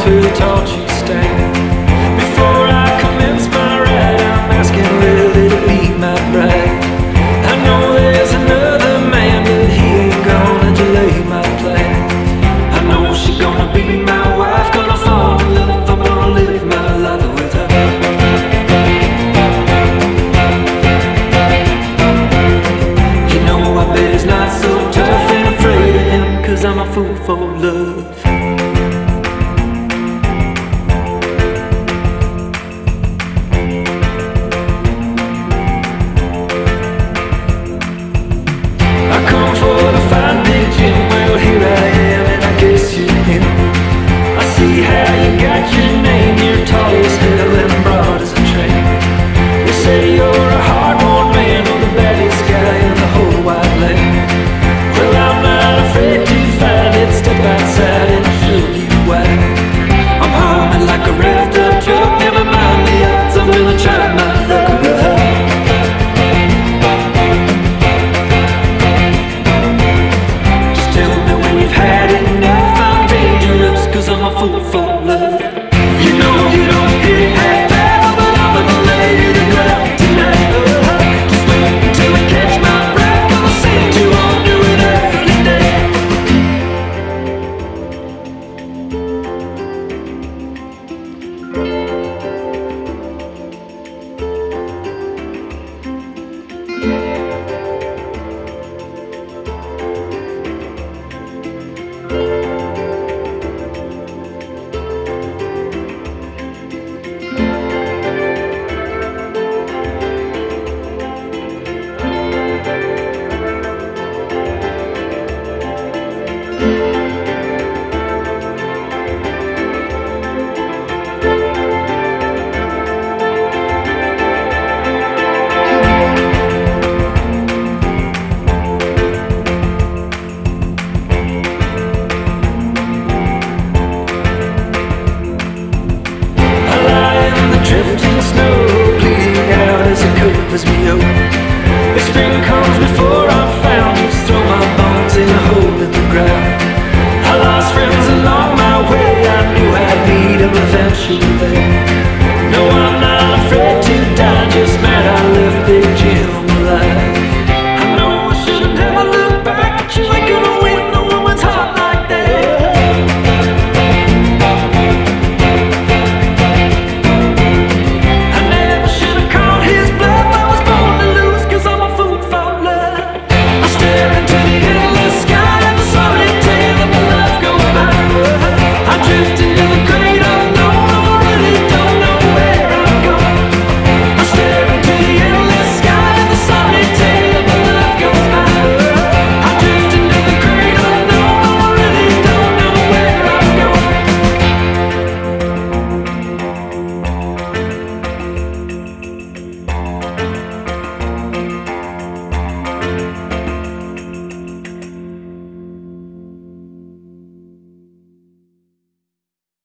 to the torch you stand. Before I commence my ride, I'm asking, will it be my bride? I know there's another man, but he ain't gonna delay my plan. I know she's gonna be my wife, gonna fall in love, I'm gonna live my life with her. You know, I bet it's not so tough, ain't afraid of him, 'cause I'm a fool for love. Me